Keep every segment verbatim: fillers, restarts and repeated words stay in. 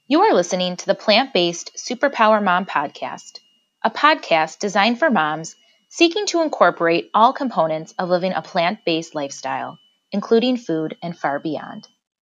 You are listening to the Plant-Based Superpower Mom Podcast, a podcast designed for moms seeking to incorporate all components of living a plant-based lifestyle, including food and far beyond.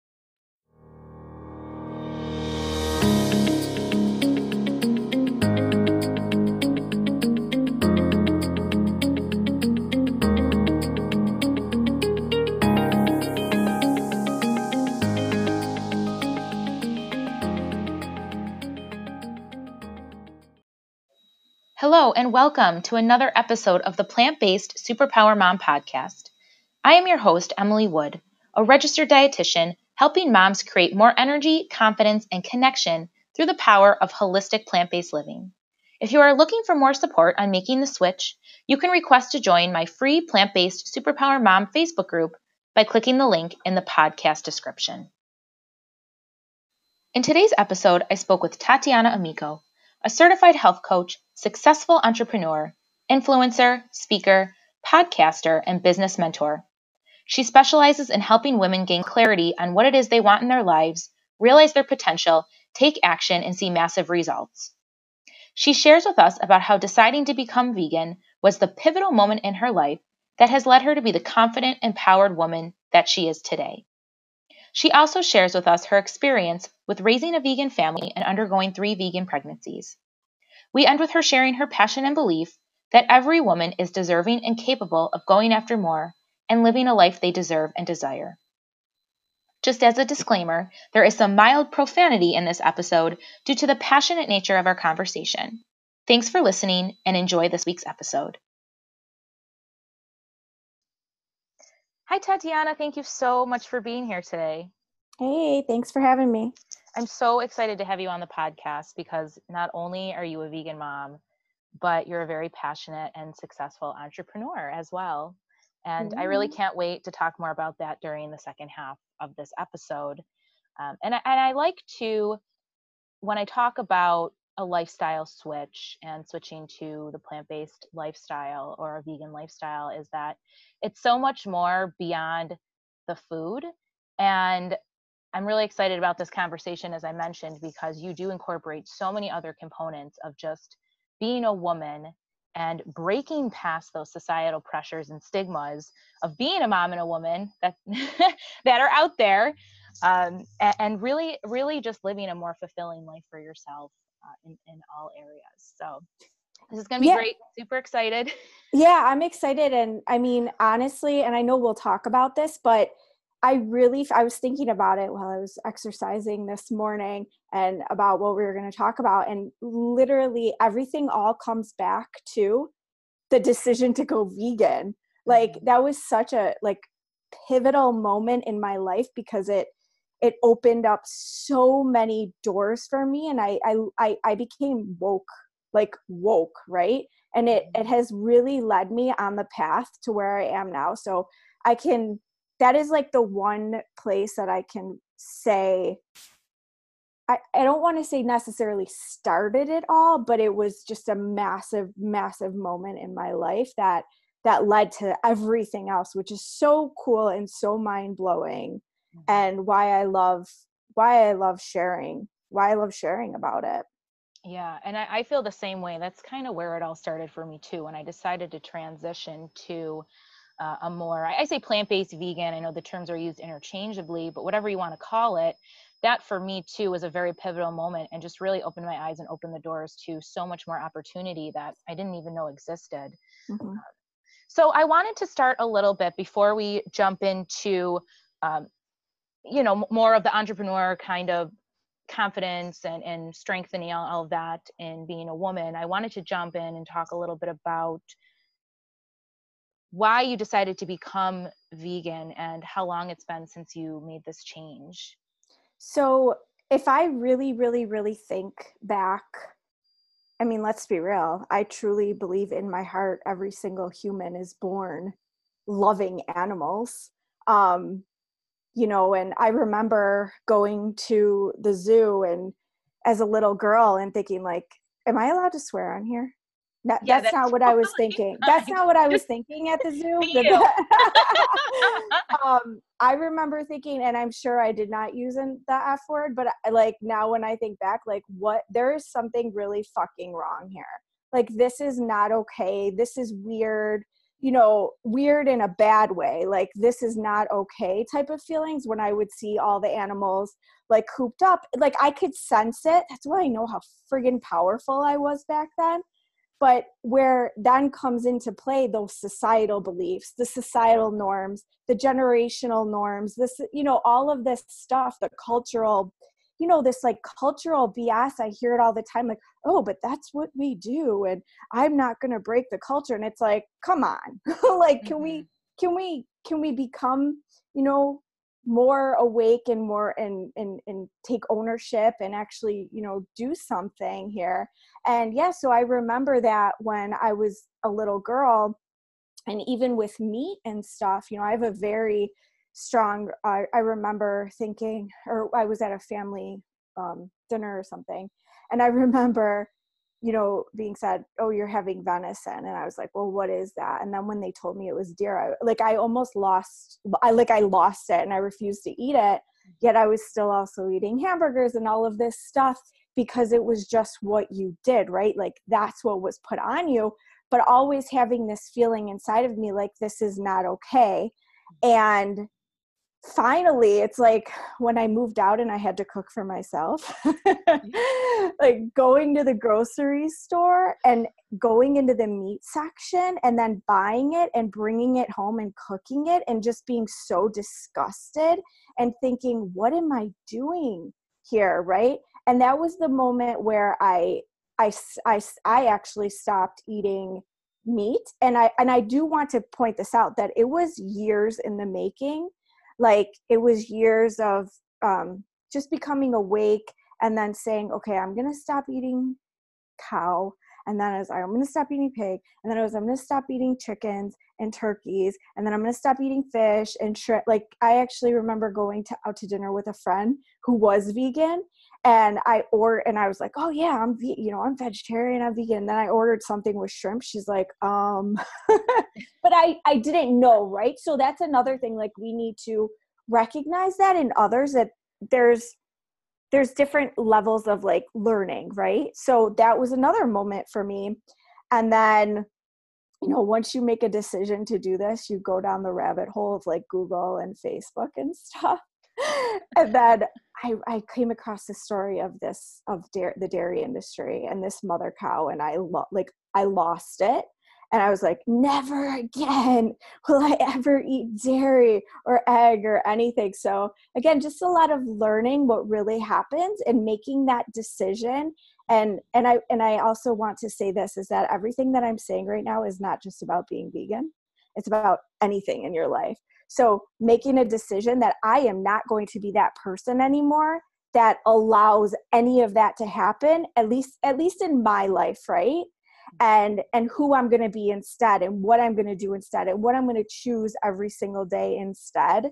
Hello and welcome to another episode of the Plant-Based Superpower Mom Podcast. I am your host, Emily Wood, a registered dietitian helping moms create more energy, confidence, and connection through the power of holistic plant-based living. If you are looking for more support on making the switch, you can request to join my free Plant-Based Superpower Mom Facebook group by clicking the link in the podcast description. In today's episode, I spoke with Tatiana Amico, a certified health coach, successful entrepreneur, influencer, speaker, podcaster, and business mentor. She specializes in helping women gain clarity on what it is they want in their lives, realize their potential, take action, and see massive results. She shares with us about how deciding to become vegan was the pivotal moment in her life that has led her to be the confident, empowered woman that she is today. She also shares with us her experience with raising a vegan family and undergoing three vegan pregnancies. We end with her sharing her passion and belief that every woman is deserving and capable of going after more and living a life they deserve and desire. Just as a disclaimer, there is some mild profanity in this episode due to the passionate nature of our conversation. Thanks for listening and enjoy this week's episode. Hi, Tatiana. Thank you so much for being here today. Hey, thanks for having me. I'm so excited to have you on the podcast because not only are you a vegan mom, but you're a very passionate and successful entrepreneur as well. And mm-hmm. I really can't wait to talk more about that during the second half of this episode. Um, and, I, and I like to, when I talk about a lifestyle switch and switching to the plant-based lifestyle or a vegan lifestyle, is that it's so much more beyond the food. And I'm really excited about this conversation, as I mentioned, because you do incorporate so many other components of just being a woman and breaking past those societal pressures and stigmas of being a mom and a woman that that are out there, um, and, and really, really just living a more fulfilling life for yourself uh, in, in all areas. So this is going to be yeah. great. Super excited. Yeah, I'm excited. And I mean, honestly, and I know we'll talk about this, but I really, I was thinking about it while I was exercising this morning and about what we were going to talk about. And literally everything all comes back to the decision to go vegan. Like that was such a like pivotal moment in my life because it, it opened up so many doors for me. And I, I, I, I became woke, like woke, right? And it, it has really led me on the path to where I am now. So I can, that is like the one place that I can say, I, I don't want to say necessarily started it all, but it was just a massive, massive moment in my life that, that led to everything else, which is so cool and so mind blowing. Mm-hmm. And why I love, why I love sharing, why I love sharing about it. Yeah. And I, I feel the same way. That's kind of where it all started for me too. When I decided to transition to Uh, a more, I, I say plant-based vegan. I know the terms are used interchangeably, but whatever you want to call it, that for me too was a very pivotal moment and just really opened my eyes and opened the doors to so much more opportunity that I didn't even know existed. Mm-hmm. Uh, so I wanted to start a little bit before we jump into, um, you know, more of the entrepreneur kind of confidence and, and strengthening all, all of that in being a woman. I wanted to jump in and talk a little bit about why you decided to become vegan and how long it's been since you made this change. So if I really, really, really think back, I mean, let's be real. I truly believe in my heart, every single human is born loving animals. Um, you know, and I remember going to the zoo and as a little girl and thinking like, am I allowed to swear on here? That, Yeah, that's that's not what I was totally thinking. That's fine. not what I was Just thinking at the zoo. be But you. um, I remember thinking, and I'm sure I did not use an, the F word, but I, like now when I think back, like what, there is something really fucking wrong here. Like this is not okay. This is weird, you know, weird in a bad way. Like this is not okay type of feelings when I would see all the animals like cooped up. Like I could sense it. That's why I know how friggin' powerful I was back then. But where then comes into play those societal beliefs, the societal norms, the generational norms, this, you know, all of this stuff, the cultural, you know, this like cultural B S, I hear it all the time, like, oh, but that's what we do. And I'm not going to break the culture. And it's like, come on, like, can Mm-hmm. we, can we, can we become, you know, more awake and more and, and, and take ownership and actually, you know, do something here. And yeah, so I remember that when I was a little girl, and even with meat and stuff, you know, I have a very strong, uh, I remember thinking, or I was at a family um, dinner or something. And I remember, you know, being said, oh, you're having venison. And I was like, well, what is that? And then when they told me it was deer, I, like I almost lost, I like I lost it and I refused to eat it. Yet I was still also eating hamburgers and all of this stuff because it was just what you did, right? Like that's what was put on you, but always having this feeling inside of me, like this is not okay. And finally, it's like when I moved out and I had to cook for myself, like going to the grocery store and going into the meat section and then buying it and bringing it home and cooking it and just being so disgusted and thinking, what am I doing here? Right. And that was the moment where I, I, I, I actually stopped eating meat. And I, and I do want to point this out that it was years in the making. Like it was years of um, just becoming awake and then saying, okay, I'm going to stop eating cow. And then I was like, I'm going to stop eating pig. And then I was, I'm going to stop eating chickens and turkeys. And then I'm going to stop eating fish and shrimp. Like I actually remember going to out to dinner with a friend who was vegan. And I or and I was like, oh yeah, I'm ve- you know, I'm vegetarian, I'm vegan. And then I ordered something with shrimp. She's like, um, but I, I didn't know, right? So that's another thing. Like we need to recognize that in others that there's there's different levels of like learning, right? So that was another moment for me. And then, you know, once you make a decision to do this, you go down the rabbit hole of like Google and Facebook and stuff. And then I, I came across the story of this, of dairy, the dairy industry and this mother cow. And I lo- like, I lost it. And I was like, never again will I ever eat dairy or egg or anything. So again, just a lot of learning what really happens and making that decision. And, and I, and I also want to say this is that everything that I'm saying right now is not just about being vegan. It's about anything in your life. So making a decision that I am not going to be that person anymore that allows any of that to happen, at least, at least in my life, right? And, and who I'm going to be instead and what I'm going to do instead and what I'm going to choose every single day instead.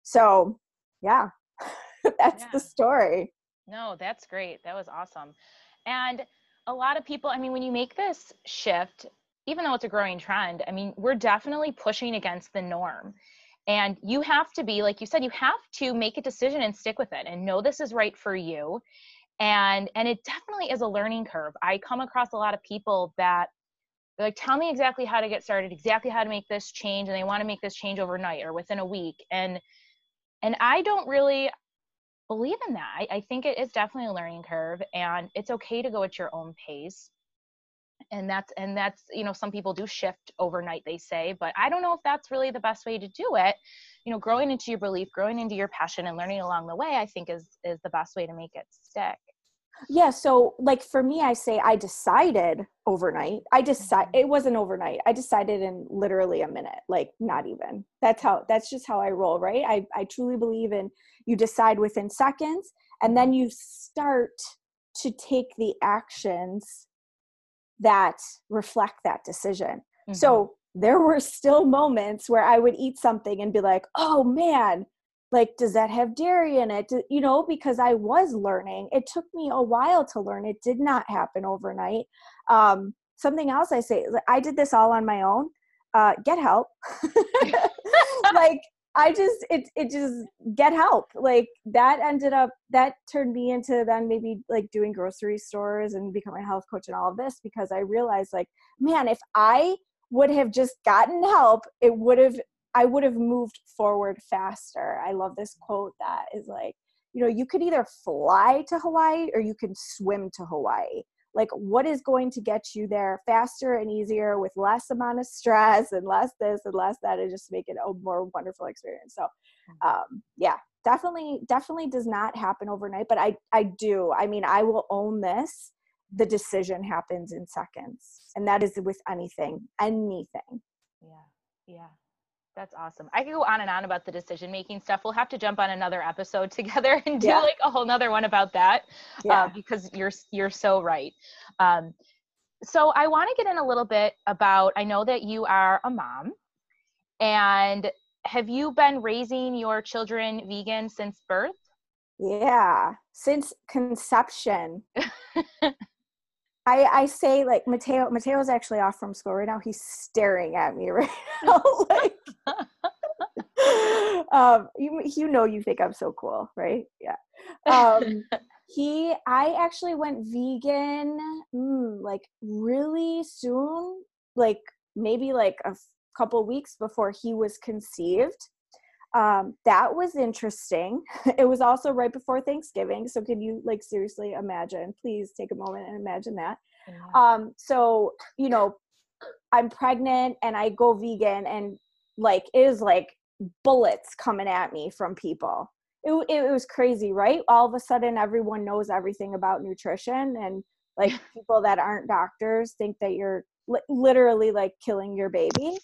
So yeah, that's Yeah. the story. No, that's great. That was awesome. And a lot of people, I mean, when you make this shift, even though it's a growing trend, I mean, we're definitely pushing against the norm. And you have to be, like you said, you have to make a decision and stick with it and know this is right for you. And and it definitely is a learning curve. I come across a lot of people that they're like, tell me exactly how to get started, exactly how to make this change, and they want to make this change overnight or within a week. And and I don't really believe in that. I, I think it is definitely a learning curve, and it's okay to go at your own pace. And that's and that's you know, some people do shift overnight, they say, but I don't know if that's really the best way to do it. You know, growing into your belief, growing into your passion, and learning along the way, I think is is the best way to make it stick. Yeah. So like for me, I say I decided overnight. I decide it wasn't overnight. I decided in literally a minute, like not even. That's how, that's just how I roll, right? I, I truly believe in you decide within seconds and then you start to take the actions that reflect that decision. Mm-hmm. So there were still moments where I would eat something and be like, oh man, like, does that have dairy in it? You know, because I was learning. It took me a while to learn. It did not happen overnight. Um, something else I say, I did this all on my own. Uh, get help. Like, I just, it, it just get help. Like that ended up, that turned me into then maybe like doing grocery stores and becoming a health coach and all of this, because I realized like, man, if I would have just gotten help, it would have, I would have moved forward faster. I love this quote that is like, you know, you could either fly to Hawaii or you can swim to Hawaii. Like, what is going to get you there faster and easier with less amount of stress and less this and less that, and just make it a more wonderful experience. So, um, yeah, definitely, definitely does not happen overnight, but I, I do. I mean, I will own this. The decision happens in seconds, and that is with anything, anything. Yeah. Yeah. That's awesome. I could go on and on about the decision-making stuff. We'll have to jump on another episode together and do Yeah. like a whole nother one about that. Yeah. Uh, because you're, you're so right. Um, so I want to get in a little bit about, I know that you are a mom, and have you been raising your children vegan since birth? Yeah. Since conception. I, I say like Mateo, Mateo's actually off from school right now. He's staring at me right now. Like, um, you, you know, you think I'm so cool, right? Yeah. Um, he, I actually went vegan, mm, like really soon, like maybe like a f- couple weeks before he was conceived. Um, that was interesting. It was also right before Thanksgiving. So can you like seriously imagine, please take a moment and imagine that. Yeah. Um, so, you know, I'm pregnant and I go vegan, and like, it is like bullets coming at me from people. It, it, it was crazy, right? All of a sudden everyone knows everything about nutrition, and like people that aren't doctors think that you're li- literally like killing your baby.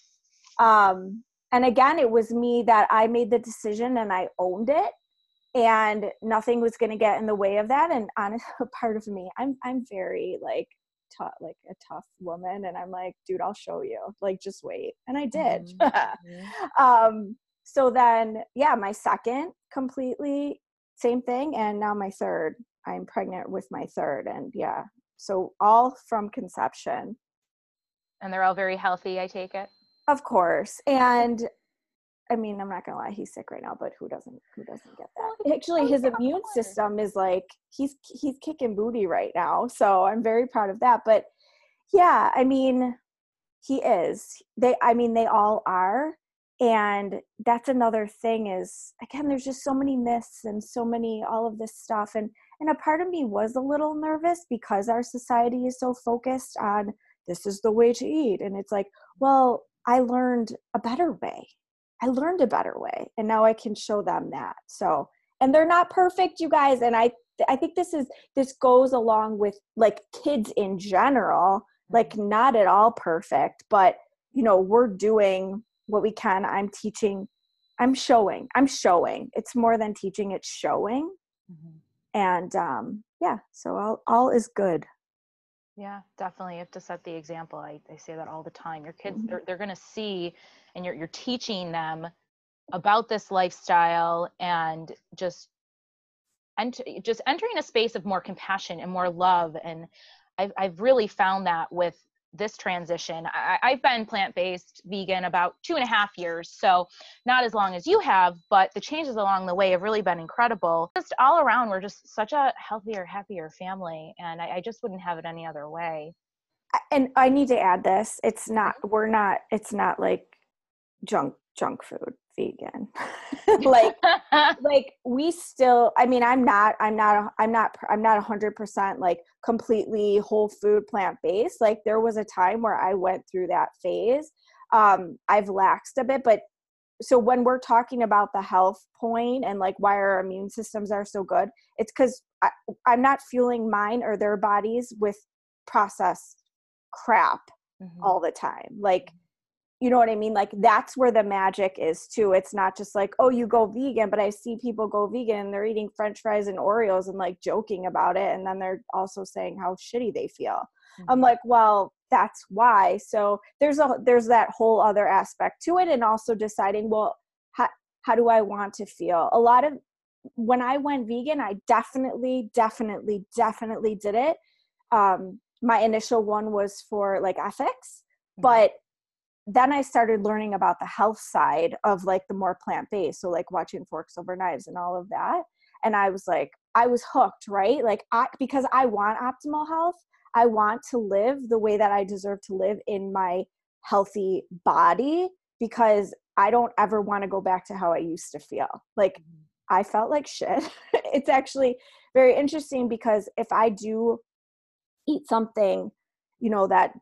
Um, And again, it was me that I made the decision and I owned it, and nothing was going to get in the way of that. And honestly, part of me, I'm, I'm very like, tough, like a tough woman. And I'm like, dude, I'll show you, like, just wait. And I did. Mm-hmm. um, so then, yeah, my second completely same thing. And now my third, I'm pregnant with my third. And yeah, so all from conception. And they're all very healthy, I take it. Of course. And I mean, I'm not gonna lie, he's sick right now, but who doesn't who doesn't get that? Actually, his immune system is like he's he's kicking booty right now. So I'm very proud of that. But yeah, I mean, he is. They I mean, they all are. And that's another thing is, again, there's just so many myths and so many all of this stuff. And and a part of me was a little nervous because our society is so focused on this is the way to eat. And it's like, well, I learned a better way. I learned a better way, and now I can show them that. So, and they're not perfect, you guys. And I, I think this is, this goes along with like kids in general, like not at all perfect, but you know, we're doing what we can. I'm teaching, I'm showing, I'm showing. It's more than teaching, it's showing. Mm-hmm. And um, yeah, so all, all is good. Yeah, definitely. You have to set the example. I, I say that all the time. Your kids, mm-hmm. they're, they're going to see, and you're, you're teaching them about this lifestyle, and just, and just entering a space of more compassion and more love. And I've, I've really found that with this transition. I, I've been plant-based vegan about two and a half years, so not as long as you have, but the changes along the way have really been incredible. Just all around, we're just such a healthier, happier family, and I, I just wouldn't have it any other way. And I need to add this. It's not, we're not, it's not like junk, junk food vegan. like, like we still, I mean, I'm not, I'm not, I'm not, I'm not a hundred percent like completely whole food plant-based. Like there was a time where I went through that phase. Um, I've laxed a bit, but so when we're talking about the health point and like why our immune systems are so good, it's because I'm not fueling mine or their bodies with processed crap mm-hmm. all the time. Like, you know what I mean? Like that's where the magic is too. It's not just like, oh, you go vegan, but I see people go vegan and they're eating French fries and Oreos and like joking about it. And then they're also saying how shitty they feel. Mm-hmm. I'm like, well, that's why. So there's a, there's that whole other aspect to it. And also deciding, well, how, how do I want to feel? A lot of, when I went vegan, I definitely, definitely, definitely did it. Um, my initial one was for like ethics, Mhm. but then I started learning about the health side of like the more plant-based. So like watching Forks Over Knives and all of that. And I was like, I was hooked, right? Like I, because I want optimal health. I want to live the way that I deserve to live in my healthy body, because I don't ever want to go back to how I used to feel. Like Mhm. I felt like shit. It's actually very interesting because if I do eat something, you know, that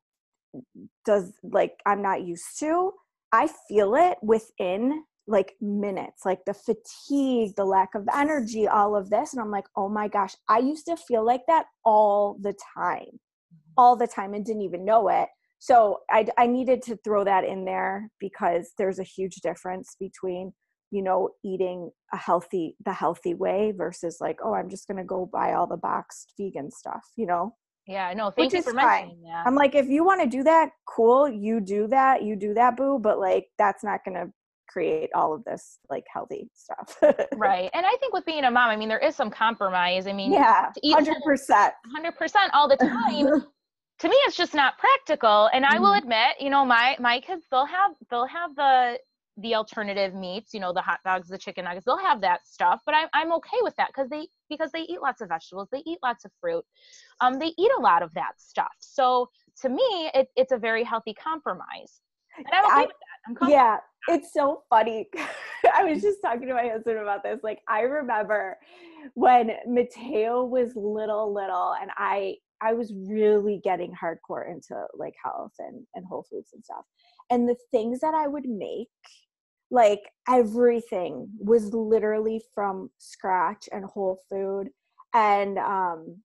does like I'm not used to, I feel it within like minutes, like the fatigue, the lack of energy, all of this. And I'm like, oh my gosh, I used to feel like that all the time, all the time and didn't even know it. So I, I needed to throw that in there because there's a huge difference between, you know, eating a healthy, the healthy way versus like, oh, I'm just going to go buy all the boxed vegan stuff, you know? Yeah, no, Which thank you is for fine. mentioning that. I'm like, if you want to do that, cool, you do that, you do that, boo. But like, that's not going to create all of this like healthy stuff. Right. And I think with being a mom, I mean, there is some compromise. I mean, Yeah, to eat one hundred percent. one hundred percent all the time, to me, it's just not practical. And I will Mhm. admit, you know, my, my kids, they'll have, they'll have the, the alternative meats, you know, the hot dogs, the chicken nuggets, they'll have that stuff, but I'm, I'm okay with that because they, because they eat lots of vegetables, they eat lots of fruit. Um, they eat a lot of that stuff. So to me, it, it's a very healthy compromise. And I'm okay I, with that. I'm comfortable. yeah, it's so funny. I was just talking to my husband about this. Like, I remember when Mateo was little, little, and I, I was really getting hardcore into like health and, and whole foods and stuff. And the things that I would make, like everything was literally from scratch and whole food. And um,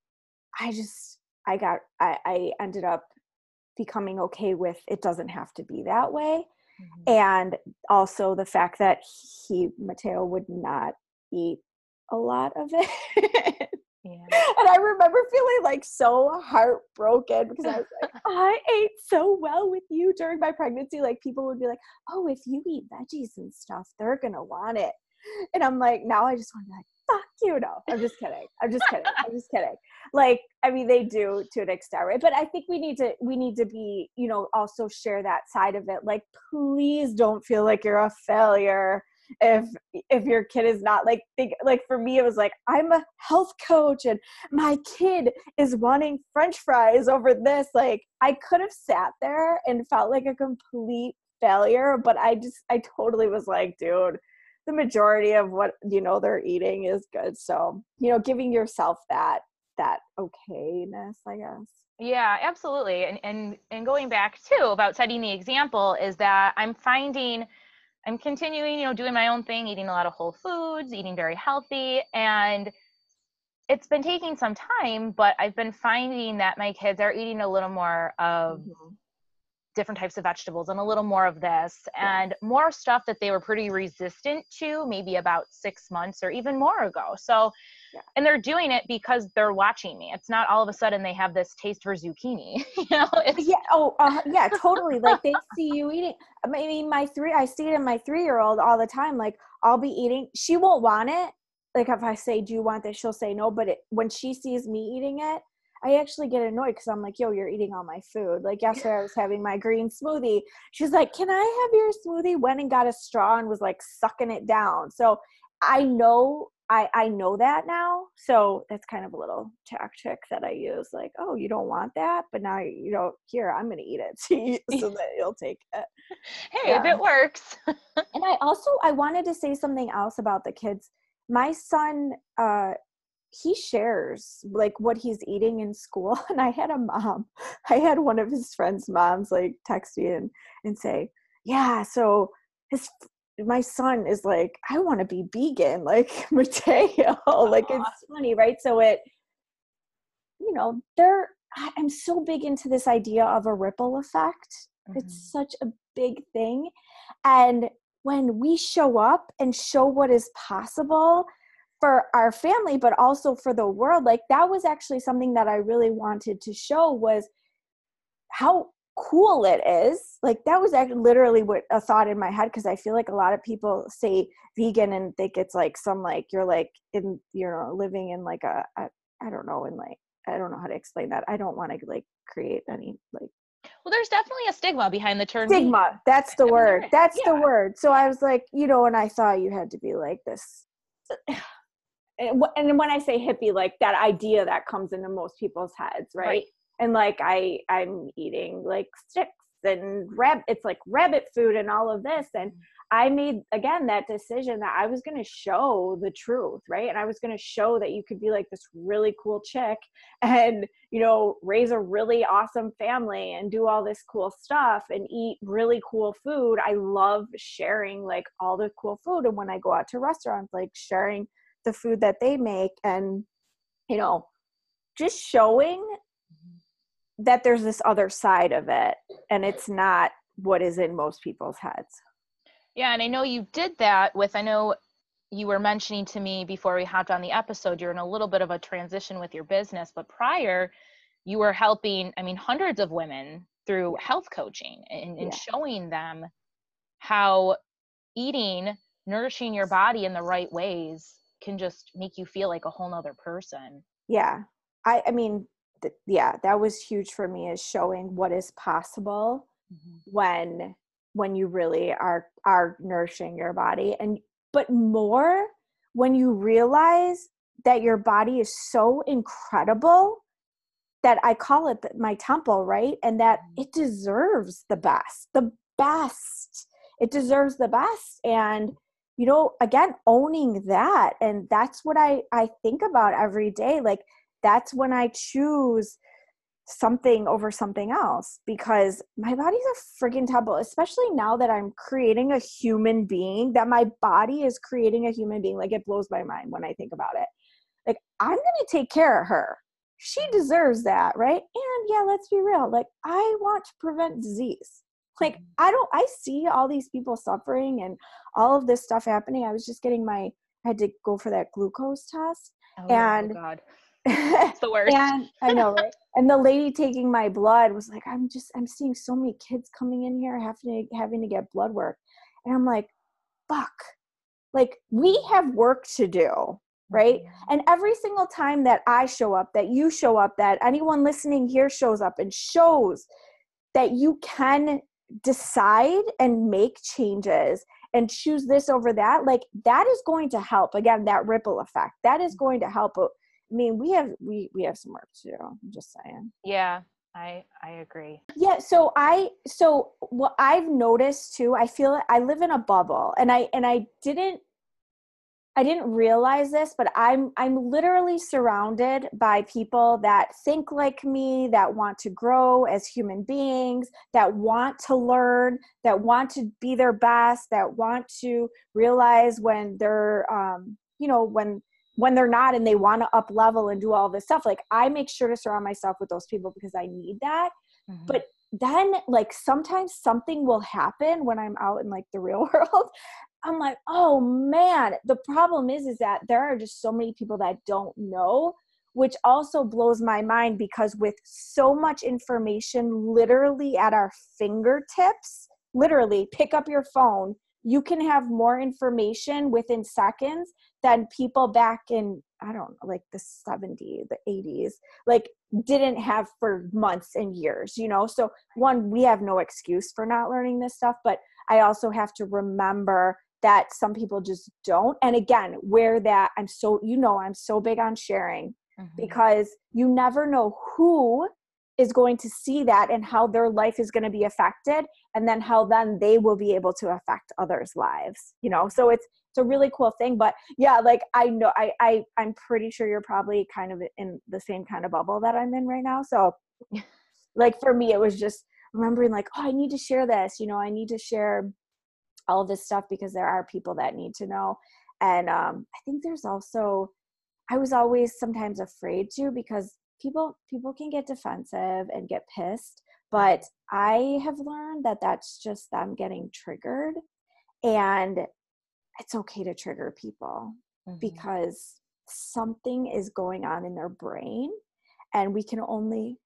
I just, I got, I, I ended up becoming okay with it doesn't have to be that way. Mhm. And also the fact that he, Mateo, would not eat a lot of it. Yeah. And I remember feeling like so heartbroken because I was like, I ate so well with you during my pregnancy. Like people would be like, oh, if you eat veggies and stuff, they're going to want it. And I'm like, now I just want to be like, fuck you. No, I'm just kidding. I'm just kidding. I'm just kidding. Like, I mean, they do to an extent, right? But I think we need to, we need to be, you know, also share that side of it. Like, please don't feel like you're a failure if if your kid is not like think like for me it was like I'm a health coach and my kid is wanting french fries over this. Like I could have sat there and felt like a complete failure, but I just I totally was like, dude, the majority of what you know they're eating is good. So you know giving yourself that that okayness, I guess. Yeah, absolutely. And and and going back too about setting the example is that I'm finding I'm continuing, you know, doing my own thing, eating a lot of whole foods, eating very healthy, and it's been taking some time, but I've been finding that my kids are eating a little more of Mm-hmm. different types of vegetables and a little more of this Yeah. and more stuff that they were pretty resistant to maybe about six months or even more ago. So, Yeah. and they're doing it because they're watching me. It's not all of a sudden they have this taste for zucchini, you know, it's Yeah. Oh, uh, yeah, totally. Like they see you eating. I mean, my three, I see it in my three-year-old all the time. Like I'll be eating. She won't want it. Like if I say, do you want this? She'll say no. But it, when she sees me eating it, I actually get annoyed because I'm like, yo, you're eating all my food. Like yesterday I was having my green smoothie. She's like, can I have your smoothie? Went and got a straw and was like sucking it down. So I know I, I know that now. So that's kind of a little tactic that I use. Like, oh, you don't want that, but now you know, here, I'm going to eat it so, you, so that you'll take it. hey, if Yeah. it works. And I also, I wanted to say something else about the kids. My son, uh, he shares like what he's eating in school. And I had a mom, I had one of his friends' moms like text me and, and say, yeah, so his my son is like, I want to be vegan, like Mateo. Like it's funny, right? So it, you know, there I'm so big into this idea of a ripple effect. Mhm. It's such a big thing. And when we show up and show what is possible for our family, but also for the world, like that was actually something that I really wanted to show was how cool it is. Like that was actually literally what a thought in my head. Cause I feel like a lot of people say vegan and think it's like some, like you're like in, you know, living in like a, a I don't know, in like I don't know how to explain that. I don't want to like create any like well, there's definitely a stigma behind the term stigma. vegan. That's the I mean, word. That's yeah. the word. So I was like, you know, and I thought you had to be like this. And when I say hippie, like that idea that comes into most people's heads, right? right. And like I, I'm eating like sticks and rab, it's like rabbit food and all of this. And I made, again, that decision that I was going to show the truth, right? And I was going to show that you could be like this really cool chick and, you know, raise a really awesome family and do all this cool stuff and eat really cool food. I love sharing like all the cool food. And when I go out to restaurants, like sharing the food that they make and, you know, just showing that there's this other side of it and it's not what is in most people's heads. Yeah. And I know you did that with, I know you were mentioning to me before we hopped on the episode, you're in a little bit of a transition with your business, but prior you were helping, I mean, hundreds of women through health coaching and, and yeah. showing them how eating, nourishing your body in the right ways can just make you feel like a whole nother person. Yeah. I, I mean, th- yeah, that was huge for me, is showing what is possible mm-hmm. when, when you really are, are nourishing your body. And, but more when you realize that your body is so incredible that I call it my temple, right? And that it deserves the best, the best. It deserves the best. And, you know, again, owning that. And that's what I, I think about every day. Like, that's when I choose something over something else, because my body's a friggin' temple, especially now that I'm creating a human being, that my body is creating a human being. Like, it blows my mind when I think about it. Like, I'm going to take care of her. She deserves that, right? And yeah, let's be real. Like, I want to prevent disease. Like, I don't, I see all these people suffering and all of this stuff happening. I was just getting my, I had to go for that glucose test. Oh, and God. It's the worst. And I know, right? And the lady taking my blood was like, I'm just, I'm seeing so many kids coming in here having to, having to get blood work. And I'm like, fuck, like, we have work to do. Right. Mm-hmm. And every single time that I show up, that you show up, that anyone listening here shows up and shows that you can decide and make changes and choose this over that, like, that is going to help. Again, that ripple effect, that is going to help. I mean, we have, we, we have some work to do. I'm just saying. Yeah, I, I agree. Yeah. So I, so what I've noticed too, I feel I live in a bubble, and I, and I didn't, I didn't realize this, but I'm, I'm literally surrounded by people that think like me, that want to grow as human beings, that want to learn, that want to be their best, that want to realize when they're, um, you know, when, when they're not, and they want to up level and do all this stuff. Like, I make sure to surround myself with those people because I need that. Mm-hmm. But then, like, sometimes something will happen when I'm out in like the real world. I'm like, oh man, the problem is, is that there are just so many people that don't know, which also blows my mind, because with so much information literally at our fingertips, literally pick up your phone, you can have more information within seconds than people back in, I don't know, like the seventies, the eighties, like didn't have for months and years, you know? So one, we have no excuse for not learning this stuff, but I also have to remember that some people just don't. And again, where that I'm so, you know, I'm so big on sharing, mm-hmm. because you never know who is going to see that and how their life is going to be affected, and then how then they will be able to affect others' lives, you know? So it's, it's a really cool thing. But yeah, like, I know, I, I, I'm pretty sure you're probably kind of in the same kind of bubble that I'm in right now. So like, for me, it was just remembering like, oh, I need to share this, you know, I need to share all of this stuff because there are people that need to know. And um, I think there's also, I was always sometimes afraid to, because people, people can get defensive and get pissed, but I have learned that that's just them getting triggered, and it's okay to trigger people, mm-hmm. because something is going on in their brain, and we can only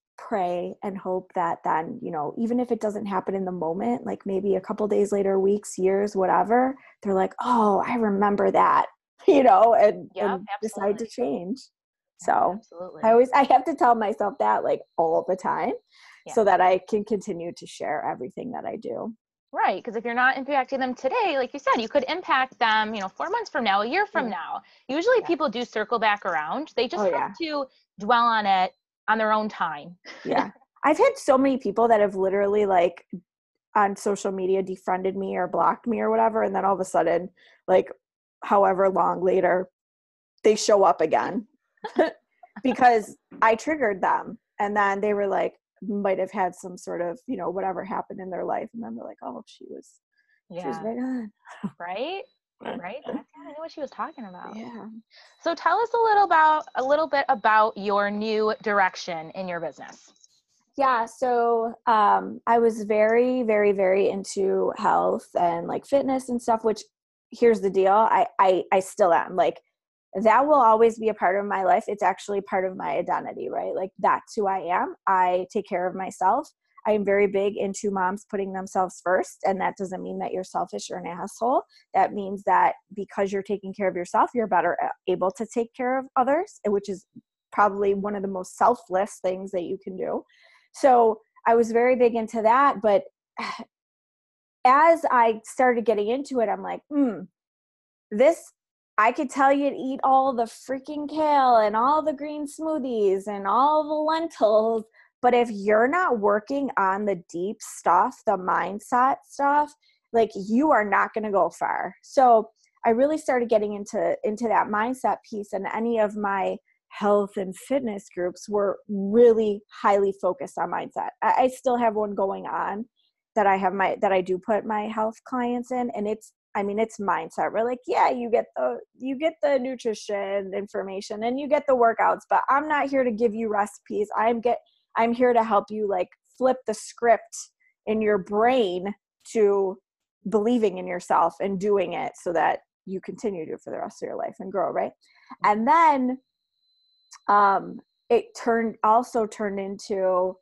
pray and hope that then, you know, even if it doesn't happen in the moment, like maybe a couple days later, weeks, years, whatever, they're like, oh, I remember that, you know, and, yep, and decide to change. So Absolutely. I always, I have to tell myself that like all the time Yeah. so that I can continue to share everything that I do. Right. Because if you're not impacting them today, like you said, you could impact them, you know, four months from now, a year from Yeah. now. Usually Yeah. people do circle back around. They just Oh, have yeah. to dwell on it on their own time. Yeah. I've had so many people that have literally like on social media defriended me or blocked me or whatever. And then all of a sudden, like however long later, they show up again because I triggered them. And then they were like, might have had some sort of, you know, whatever happened in their life. And then they're like, oh, she was, Yeah. she was right on. Right. Right. That's kind of knew what she was talking about. Yeah. So tell us a little about a little bit about your new direction in your business. Yeah. So um, I was very, very, very into health and like fitness and stuff, which here's the deal. I, I, I still am like, that will always be a part of my life. It's actually part of my identity, right? Like that's who I am. I take care of myself. I am very big into moms putting themselves first. And that doesn't mean that you're selfish or an asshole. That means that because you're taking care of yourself, you're better able to take care of others, which is probably one of the most selfless things that you can do. So I was very big into that. But as I started getting into it, I'm like, hmm, this, I could tell you to eat all the freaking kale and all the green smoothies and all the lentils. But if you're not working on the deep stuff, the mindset stuff, like you are not going to go far. So I really started getting into, into that mindset piece, and any of my health and fitness groups were really highly focused on mindset. I, I still have one going on that I have my, that I do put my health clients in, and it's, I mean, it's mindset. We're like, yeah, you get the, you get the nutrition information and you get the workouts, but I'm not here to give you recipes. I'm get, I'm here to help you like flip the script in your brain to believing in yourself and doing it so that you continue to for the rest of your life and grow. Right. And then, um, it turned also turned into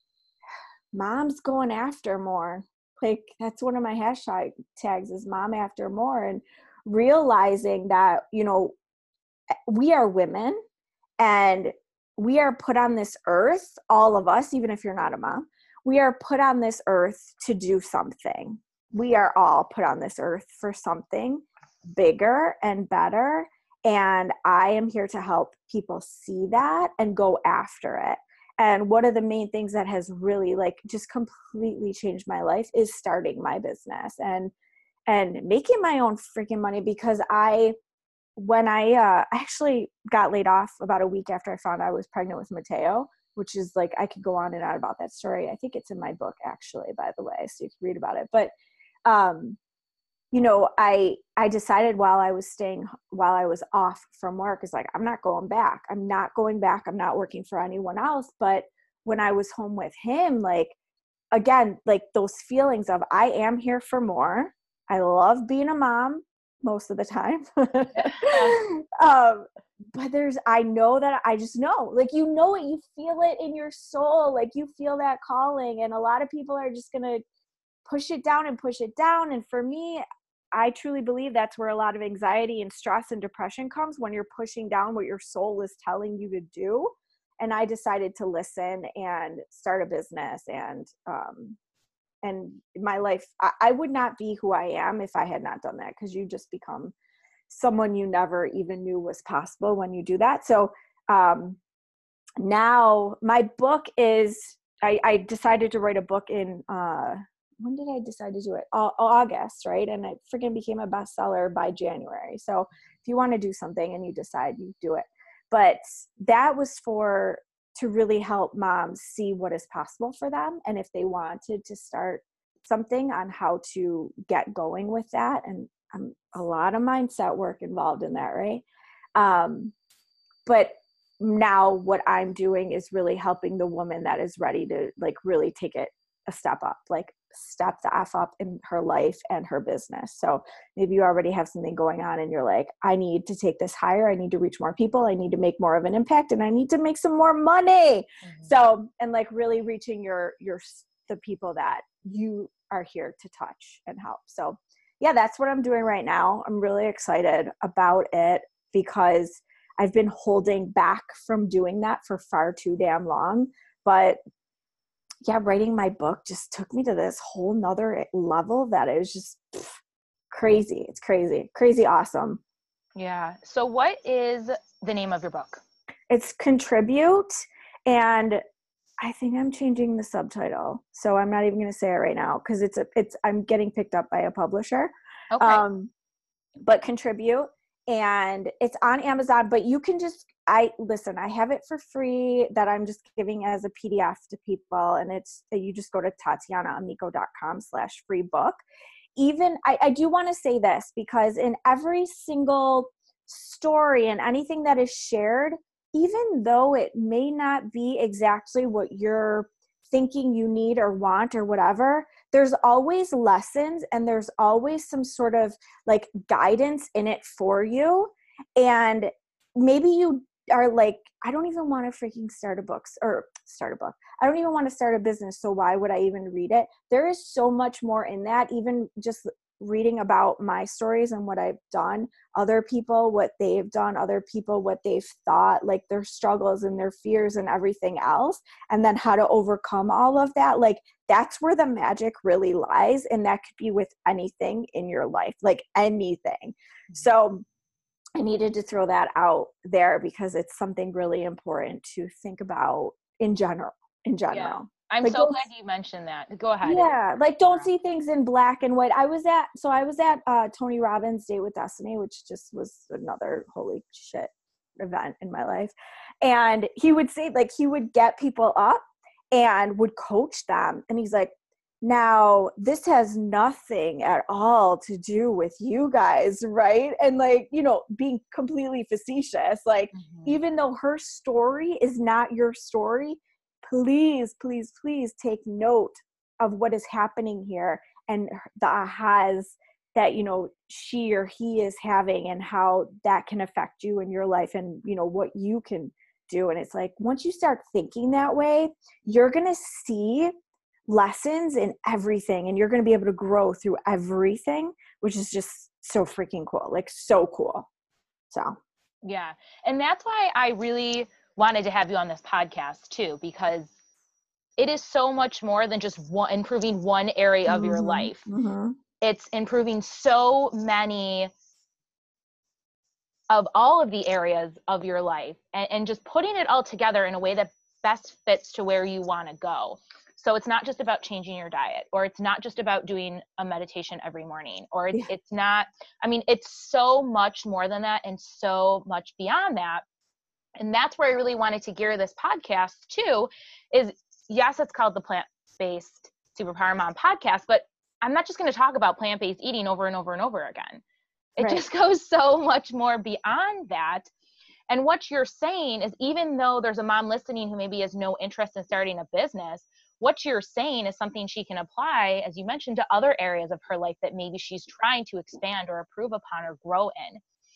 moms going after more. Like that's one of my hashtag tags is mom after more, and realizing that, you know, we are women and we are put on this earth, all of us, even if you're not a mom, we are put on this earth to do something. We are all put on this earth for something bigger and better. And I am here to help people see that and go after it. And one of the main things that has really like just completely changed my life is starting my business and, and making my own freaking money, because I, when I uh, actually got laid off about a week after I found out I was pregnant with Mateo, which is like, I could go on and on about that story. I think it's in my book actually, by the way, so you can read about it. But, um, you know, I, I decided while I was staying, while I was off from work, is like, I'm not going back. I'm not going back. I'm not working for anyone else. But when I was home with him, like, again, like those feelings of I am here for more. I love being a mom most of the time. um, but there's, I know that I just know, like, you know it, you feel it in your soul. Like you feel that calling, and a lot of people are just going to push it down and push it down. And for me, I truly believe that's where a lot of anxiety and stress and depression comes, when you're pushing down what your soul is telling you to do. And I decided to listen and start a business, and, um, and my life, I, I would not be who I am if I had not done that, because you just become someone you never even knew was possible when you do that. So, um, now my book is, I, I decided to write a book in, uh, when did I decide to do it? Uh, August, right? And it freaking became a bestseller by January. So if you want to do something and you decide, you do it. But that was for, to really help moms see what is possible for them. And if they wanted to start something, on how to get going with that. And um, a lot of mindset work involved in that, right? Um, but now what I'm doing is really helping the woman that is ready to like really take it a step up, like step the F up in her life and her business. So maybe you already have something going on and you're like, I need to take this higher. I need to reach more people. I need to make more of an impact, and I need to make some more money. Mm-hmm. So, and like really reaching your, your, the people that you are here to touch and help. So yeah, that's what I'm doing right now. I'm really excited about it, because I've been holding back from doing that for far too damn long. But yeah, writing my book just took me to this whole nother level that is just pff, crazy. It's crazy, crazy awesome. Yeah. So what is the name of your book? It's Contribute, and I think I'm changing the subtitle. So I'm not even going to say it right now because it's a, it's I'm getting picked up by a publisher. Okay. Um, but Contribute, and it's on Amazon, but you can just, I listen, I have it for free that I'm just giving as a P D F to people. And it's, you just go to tatianaamico.com slash free book. Even, I, I do want to say this because in every single story and anything that is shared, even though it may not be exactly what you're thinking you need or want or whatever, there's always lessons and there's always some sort of like guidance in it for you. And maybe you are like, I don't even want to freaking start a book or start a book. I don't even want to start a business. So why would I even read it? There is so much more in that, even just reading about my stories and what I've done, other people, what they've done, other people, what they've thought, like their struggles and their fears and everything else, and then how to overcome all of that. Like that's where the magic really lies. And that could be with anything in your life, like anything. So I needed to throw that out there because it's something really important to think about in general, in general. Yeah. I'm like, so glad you mentioned that. Go ahead. Yeah. Like don't see things in black and white. I was at, so I was at uh, Tony Robbins' Date with Destiny, which just was another holy shit event in my life. And he would say, like, he would get people up and would coach them. And he's like, now this has nothing at all to do with you guys, right? And like, you know, being completely facetious, like, mm-hmm. even though her story is not your story, please, please, please take note of what is happening here and the ahas that, you know, she or he is having and how that can affect you in your life and, you know, what you can do. And it's like, once you start thinking that way, you're going to see lessons in everything and you're going to be able to grow through everything, which is just so freaking cool. Like so cool. So. Yeah. And that's why I really wanted to have you on this podcast too, because it is so much more than just one, improving one area of mm-hmm, your life. Mm-hmm. It's improving so many of all of the areas of your life and, and just putting it all together in a way that best fits to where you want to go. So it's not just about changing your diet, or it's not just about doing a meditation every morning, or it's, yeah. it's not, I mean, it's so much more than that and so much beyond that. And that's where I really wanted to gear this podcast too, is yes, it's called the Plant-Based Superpower Mom podcast, but I'm not just going to talk about plant-based eating over and over and over again. It right. just goes so much more beyond that. And what you're saying is, even though there's a mom listening who maybe has no interest in starting a business, what you're saying is something she can apply, as you mentioned, to other areas of her life that maybe she's trying to expand or improve upon or grow in.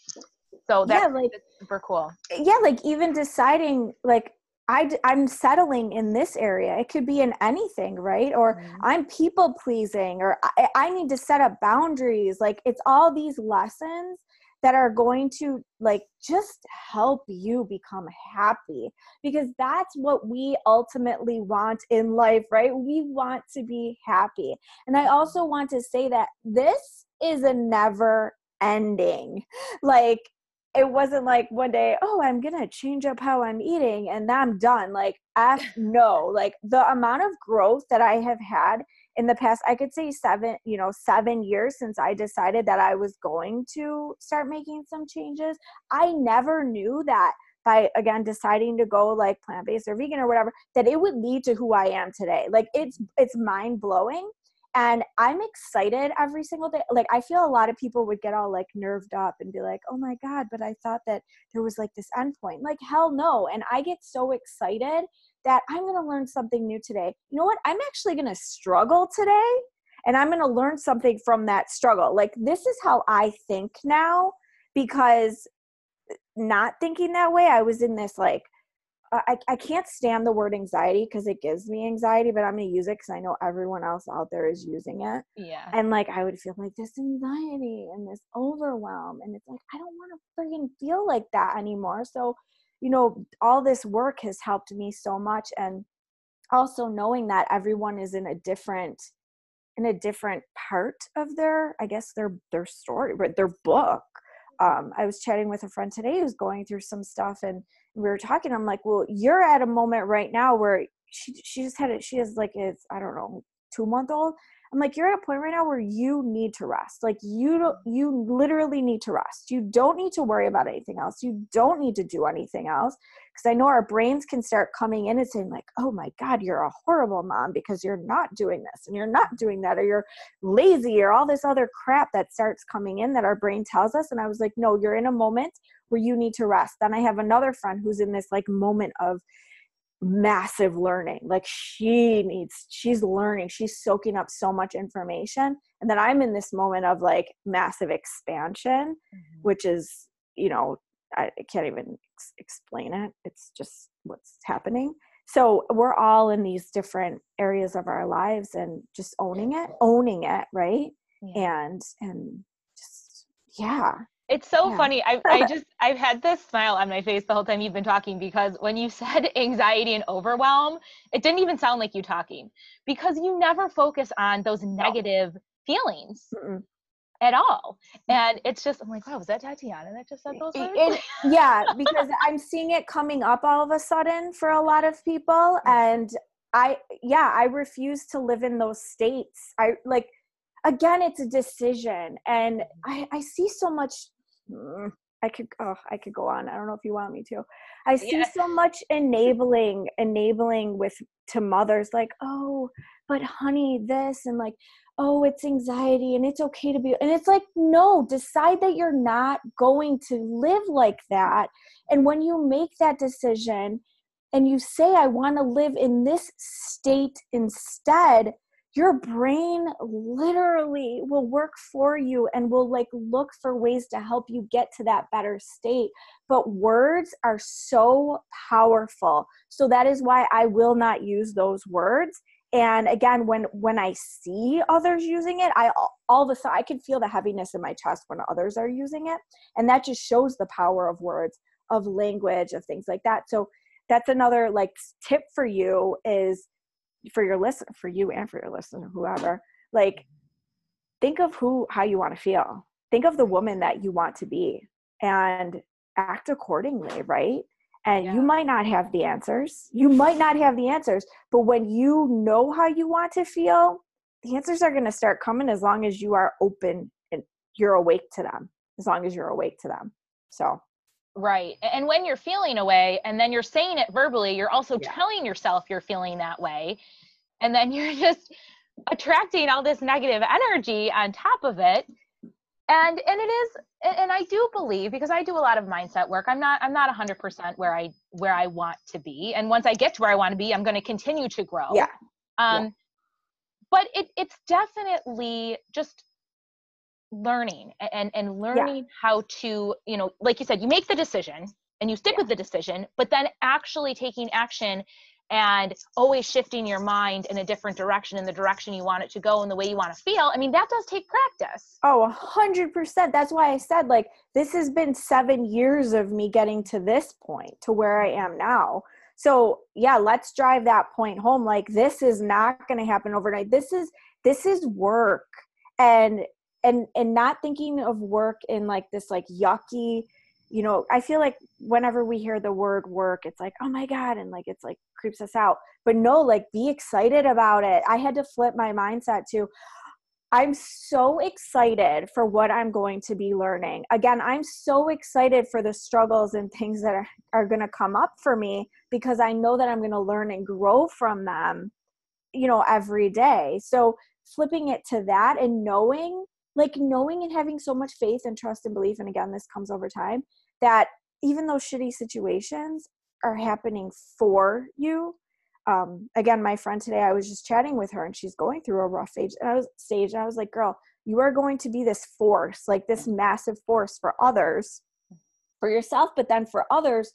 So that's, yeah, like, that's super cool. Yeah, like even deciding, like, I, I'm settling in this area. It could be in anything, right? Or mm-hmm. I'm people pleasing, or I, I need to set up boundaries. Like it's all these lessons that are going to like just help you become happy, because that's what we ultimately want in life, right? We want to be happy. And I also want to say that this is a never ending, like, it wasn't like one day, oh, I'm going to change up how I'm eating and then I'm done. Like, F no, like the amount of growth that I have had in the past, I could say seven, you know, seven years since I decided that I was going to start making some changes. I never knew that by, again, deciding to go like plant-based or vegan or whatever, that it would lead to who I am today. Like it's, it's mind blowing. And I'm excited every single day. Like, I feel a lot of people would get all like nerved up and be like, oh my God, but I thought that there was like this endpoint. Like, hell no. And I get so excited that I'm going to learn something new today. You know what? I'm actually going to struggle today and I'm going to learn something from that struggle. Like, this is how I think now, because not thinking that way, I was in this like, I, I can't stand the word anxiety because it gives me anxiety, but I'm going to use it because I know everyone else out there is using it. Yeah. And like, I would feel like this anxiety and this overwhelm. And it's like, I don't want to freaking feel like that anymore. So, you know, all this work has helped me so much. And also knowing that everyone is in a different, in a different part of their, I guess their, their story, their book. Um, I was chatting with a friend today who's going through some stuff, and we were talking. I'm like, well, you're at a moment right now where she she just had it. She has like a, I don't know, two month old. I'm like, you're at a point right now where you need to rest. Like you don't, you literally need to rest. You don't need to worry about anything else. You don't need to do anything else. Because I know our brains can start coming in and saying like, oh my God, you're a horrible mom because you're not doing this and you're not doing that, or you're lazy, or all this other crap that starts coming in that our brain tells us. And I was like, no, you're in a moment where you need to rest. Then I have another friend who's in this like moment of massive learning. Like she needs, she's learning, she's soaking up so much information. And then I'm in this moment of like massive expansion, mm-hmm. which is, you know, I can't even ex- explain it. It's just what's happening. So we're all in these different areas of our lives and just owning it, owning it. Right. Yeah. And, and just, yeah. It's so yeah. funny. I I just, I've had this smile on my face the whole time you've been talking, because when you said anxiety and overwhelm, it didn't even sound like you talking, because you never focus on those negative no. feelings Mm-mm. at all. And it's just, I'm like, wow, was that Tatiana that just said those words? It, yeah, because I'm seeing it coming up all of a sudden for a lot of people. And I, yeah, I refuse to live in those states. I like, again, it's a decision. And I, I see so much, I could, oh, I could go on. I don't know if you want me to. I see yeah. so much enabling, enabling with to mothers like, oh, but honey, this, and like, oh, it's anxiety and it's okay to be. And it's like, no, decide that you're not going to live like that. And when you make that decision and you say, I want to live in this state instead, your brain literally will work for you and will like look for ways to help you get to that better state. But words are so powerful. So that is why I will not use those words. And again, when, when I see others using it, I, all of a sudden I can feel the heaviness in my chest when others are using it. And that just shows the power of words, of language, of things like that. So that's another like tip for you is, for your listen, for you and for your listener, whoever, like think of who, how you want to feel. Think of the woman that you want to be and act accordingly. Right. And yeah. you might not have the answers. You might not have the answers, but when you know how you want to feel, the answers are going to start coming as long as you are open and you're awake to them, as long as you're awake to them. So. Right. And when you're feeling a way and then you're saying it verbally, you're also yeah. telling yourself you're feeling that way. And then you're just attracting all this negative energy on top of it. And, and it is, and I do believe, because I do a lot of mindset work, I'm not, I'm not a hundred percent where I, where I want to be. And once I get to where I want to be, I'm going to continue to grow. Yeah. Um, yeah. But it, it's definitely just learning and, and learning yeah. how to, you know, like you said, you make the decision and you stick yeah. with the decision, but then actually taking action and always shifting your mind in a different direction, in the direction you want it to go and the way you want to feel. I mean, that does take practice. Oh, a hundred percent. That's why I said, like, this has been seven years of me getting to this point, to where I am now. So yeah, let's drive that point home. Like, this is not going to happen overnight. This is, this is work. And And and not thinking of work in like this like yucky, you know, I feel like whenever we hear the word work, it's like, oh my God, and like it's like creeps us out. But no, like be excited about it. I had to flip my mindset to, I'm so excited for what I'm going to be learning. Again, I'm so excited for the struggles and things that are, are going to come up for me, because I know that I'm going to learn and grow from them, you know, every day. So flipping it to that and knowing Like knowing and having so much faith and trust and belief, and again, this comes over time, that even those shitty situations are happening for you. Um, again, my friend today, I was just chatting with her and she's going through a rough stage. And I was stage, and I was like, girl, you are going to be this force, like this massive force for others, for yourself, but then for others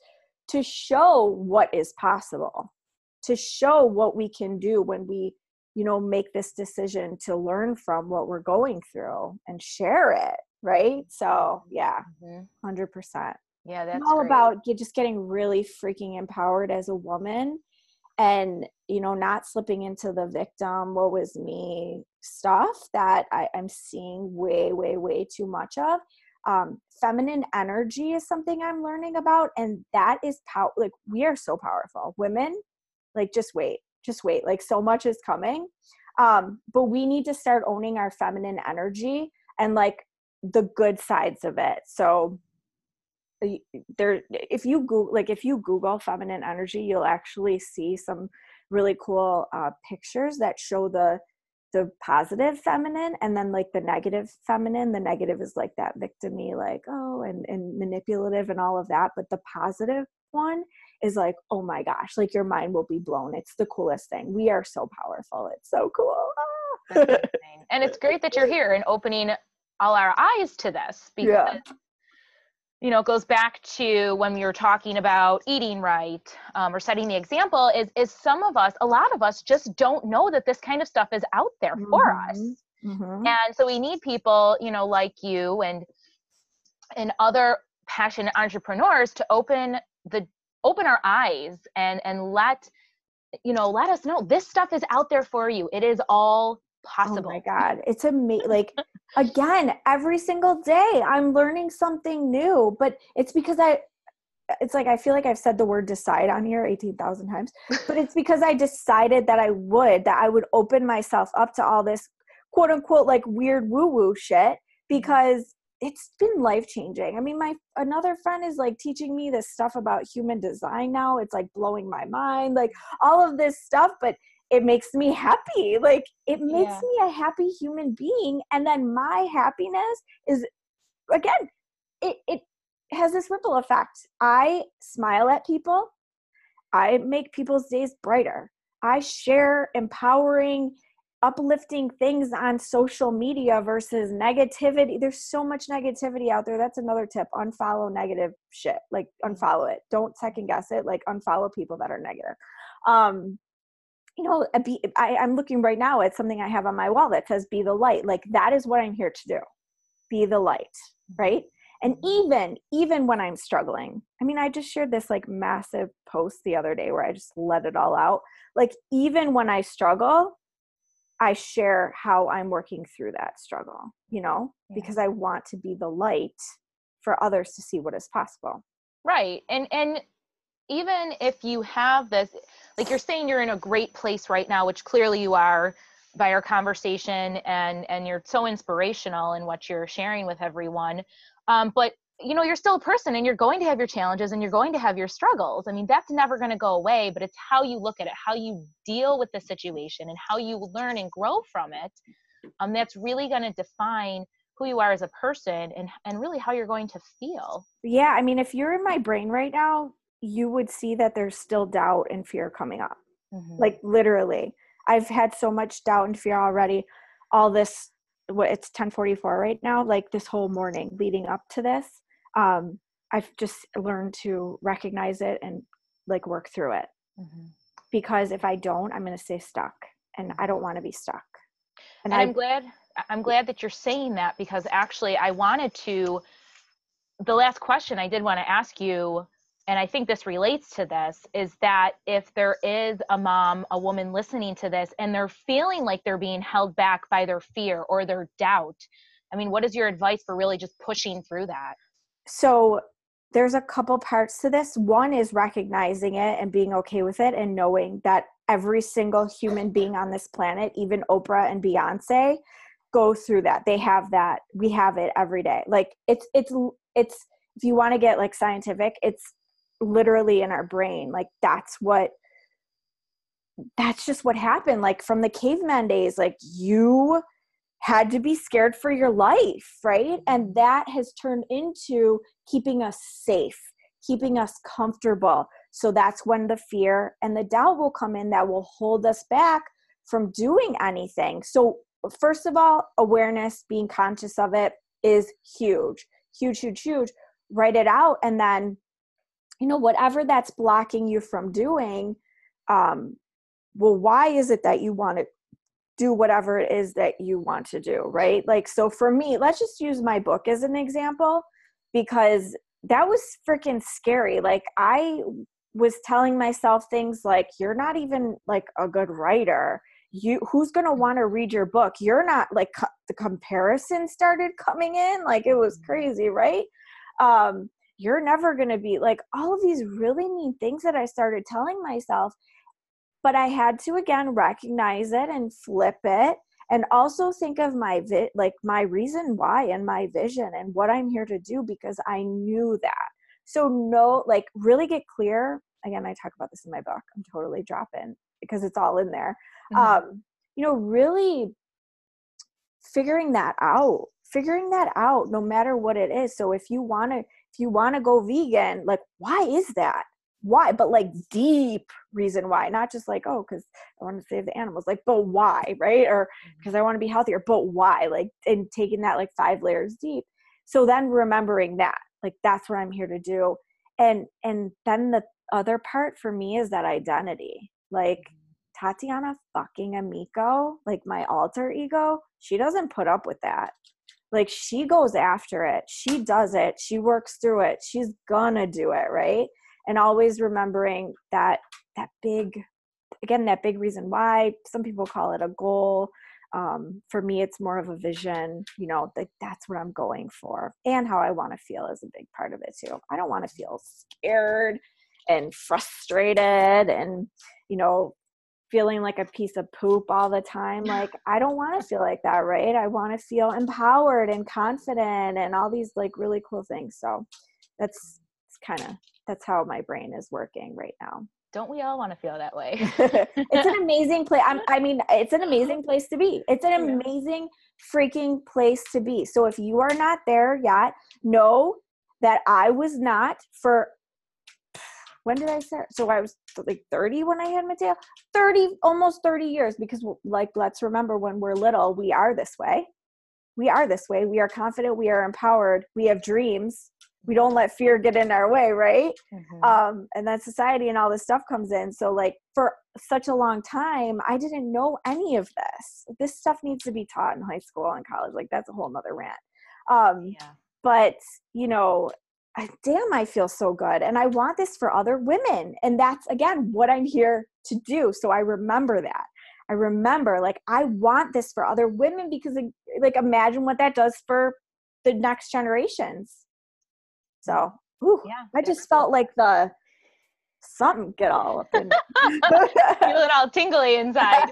to show what is possible, to show what we can do when we, you know, make this decision to learn from what we're going through and share it. Right. So yeah, Mm-hmm. one hundred percent. Yeah, that's I'm all great. about get, just getting really freaking empowered as a woman and, you know, not slipping into the victim, woe is me stuff that I, I'm seeing way, way, way too much of. Um, feminine energy is something I'm learning about. And that is power. Like, we are so powerful. Women, like, just wait, just wait. Like, so much is coming. Um, but we need to start owning our feminine energy and like the good sides of it. So there, if you Google, like if you Google feminine energy, you'll actually see some really cool uh, pictures that show the the positive feminine and then like the negative feminine. The negative is like that victim-y, like, oh, and, and manipulative and all of that. But the positive one is like, oh my gosh, like your mind will be blown. It's the coolest thing. We are so powerful. It's so cool. Ah. That's amazing. And it's great that you're here and opening all our eyes to this, because Yeah. you know, it goes back to when we were talking about eating right, um, or setting the example, is, is some of us, a lot of us just don't know that this kind of stuff is out there Mm-hmm. for us. Mm-hmm. And so we need people, you know, like you and, and other passionate entrepreneurs to open the, open our eyes and, and let, you know, let us know this stuff is out there for you. It is all possible. Oh my God. It's amazing. Like, again, every single day I'm learning something new, but it's because I, it's like, I feel like I've said the word decide on here eighteen thousand times, but it's because I decided that I would, that I would open myself up to all this quote unquote, like weird woo woo shit, because it's been life changing. I mean, my, another friend is like teaching me this stuff about human design now. It's like blowing my mind, like all of this stuff, but it makes me happy. Like it makes Yeah. me a happy human being. And then my happiness is, again, it, it has this ripple effect. I smile at people. I make people's days brighter. I share empowering, uplifting things on social media versus negativity. There's so much negativity out there. That's another tip. Unfollow negative shit. Like unfollow it. Don't second guess it. Like unfollow people that are negative. Um, you know, I, I'm looking right now at something I have on my wall that says, be the light. Like that is what I'm here to do. Be the light. Right. And even, even when I'm struggling, I mean, I just shared this like massive post the other day where I just let it all out. Like, even when I struggle, I share how I'm working through that struggle, you know, yeah. because I want to be the light for others to see what is possible. Right. And, and even if you have this, like you're saying, you're in a great place right now, which clearly you are by our conversation, and, and you're so inspirational in what you're sharing with everyone. Um, but you know, you're still a person and you're going to have your challenges and you're going to have your struggles. I mean, that's never going to go away, but it's how you look at it, how you deal with the situation and how you learn and grow from it. Um, that's really going to define who you are as a person and, and really how you're going to feel. Yeah. I mean, if you're in my brain right now, you would see that there's still doubt and fear coming up. Mm-hmm. Like literally, I've had so much doubt and fear already. All this, what it's ten forty-four right now, like this whole morning leading up to this. Um, I've just learned to recognize it and like work through it. Mm-hmm. Because if I don't, I'm going to stay stuck, and I don't want to be stuck. And, and I'm glad, I'm glad that you're saying that, because actually I wanted to, the last question I did want to ask you, and I think this relates to this, is that if there is a mom, a woman listening to this, and they're feeling like they're being held back by their fear or their doubt, I mean, what is your advice for really just pushing through that? So there's a couple parts to this. One is recognizing it and being okay with it, and knowing that every single human being on this planet, even Oprah and Beyonce, go through that. They have that. We have it every day. Like it's, it's, it's, if you want to get like scientific, it's literally in our brain. Like that's what, that's just what happened. Like from the caveman days, like you had to be scared for your life, right? And that has turned into keeping us safe, keeping us comfortable. So that's when the fear and the doubt will come in that will hold us back from doing anything. So first of all, awareness, being conscious of it is huge, huge, huge, huge. Write it out. And then you know, whatever that's blocking you from doing, um, well, why is it that you want to do whatever it is that you want to do, right? Like, so for me, let's just use my book as an example, because that was freaking scary. Like, I was telling myself things like, you're not even like a good writer. You, who's going to want to read your book? You're not like, co- the comparison started coming in. Like, it was crazy, right? Um, you're never going to be like, all of these really mean things that I started telling myself. But I had to, again, recognize it and flip it, and also think of my vi- like my reason why and my vision and what I'm here to do, because I knew that. So no, like, really get clear. Again, I talk about this in my book. I'm totally dropping because it's all in there. Mm-hmm. Um, you know, really figuring that out, figuring that out, no matter what it is. So if you want to, if you want to go vegan, like, why is that? Why? But like, deep reason why, not just like, oh, because I want to save the animals, like, but why, right? Or because I want to be healthier, but why? Like, and taking that like five layers deep. So then remembering that, like, that's what I'm here to do. And and then the other part for me is that identity. Like, Tatiana fucking Amico, like my alter ego, she doesn't put up with that. Like, she goes after it. She does it. She works through it. She's gonna do it, right? And always remembering that that big, again, that big reason why. Some people call it a goal. Um, for me, it's more of a vision, you know, that that's what I'm going for. And how I want to feel is a big part of it too. I don't want to feel scared and frustrated and, you know, feeling like a piece of poop all the time. Like, I don't want to feel like that, right? I want to feel empowered and confident and all these like really cool things. So that's kind of, that's how my brain is working right now. Don't we all want to feel that way? It's an amazing place. I'm, I mean, it's an amazing place to be. It's an Yeah. amazing freaking place to be. So if you are not there yet, know that I was not for, when did I start? So I was like thirty when I had Mateo, thirty, almost thirty years, because like, let's remember, when we're little, we are this way. We are this way. We are confident. We are empowered. We have dreams. We don't let fear get in our way, right? Mm-hmm. Um, and then society and all this stuff comes in. So like, for such a long time, I didn't know any of this. This stuff needs to be taught in high school and college. Like, that's a whole nother rant. Um, Yeah. but, you know, I, damn, I feel so good. And I want this for other women. And that's, again, what I'm here to do. So I remember that. I remember, like, I want this for other women, because, like, imagine what that does for the next generations. So, whew, Yeah, I just felt like the something get all up in feeling all tingly inside.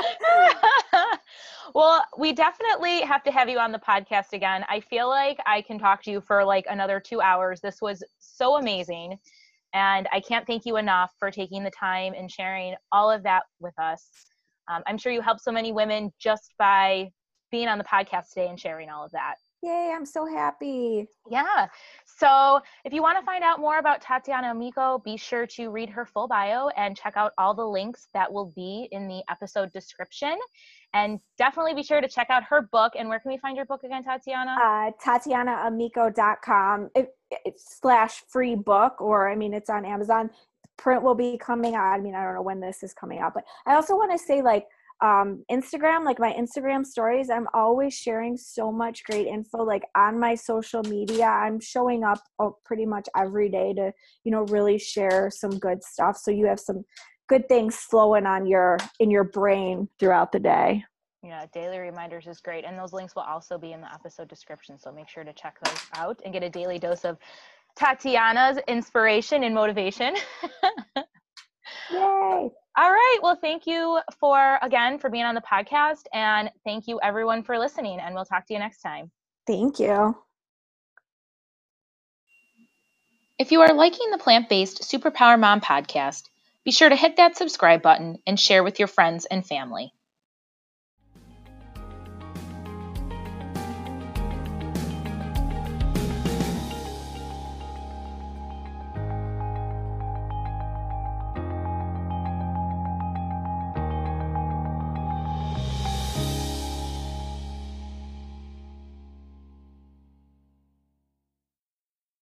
Well, we definitely have to have you on the podcast again. I feel like I can talk to you for like another two hours. This was so amazing. And I can't thank you enough for taking the time and sharing all of that with us. Um, I'm sure you helped so many women just by being on the podcast today and sharing all of that. Yay, I'm so happy. Yeah. So if you want to find out more about Tatiana Amico, be sure to read her full bio and check out all the links that will be in the episode description. And definitely be sure to check out her book. And where can we find your book again, Tatiana? Uh, Tatiana Amico dot com it, it, slash free book, or I mean, it's on Amazon. Print will be coming out. I mean, I don't know when this is coming out, but I also want to say, like, um, Instagram, like my Instagram stories, I'm always sharing so much great info, like on my social media. I'm showing up oh, pretty much every day to, you know, really share some good stuff. So you have some good things flowing on your, in your brain throughout the day. Yeah, daily reminders is great. And those links will also be in the episode description. So make sure to check those out and get a daily dose of Tatiana's inspiration and motivation. Yay. All right. Well, thank you for, again, for being on the podcast. And thank you everyone for listening. And we'll talk to you next time. Thank you. If you are liking the Plant-Based Superpower Mom podcast, be sure to hit that subscribe button and share with your friends and family.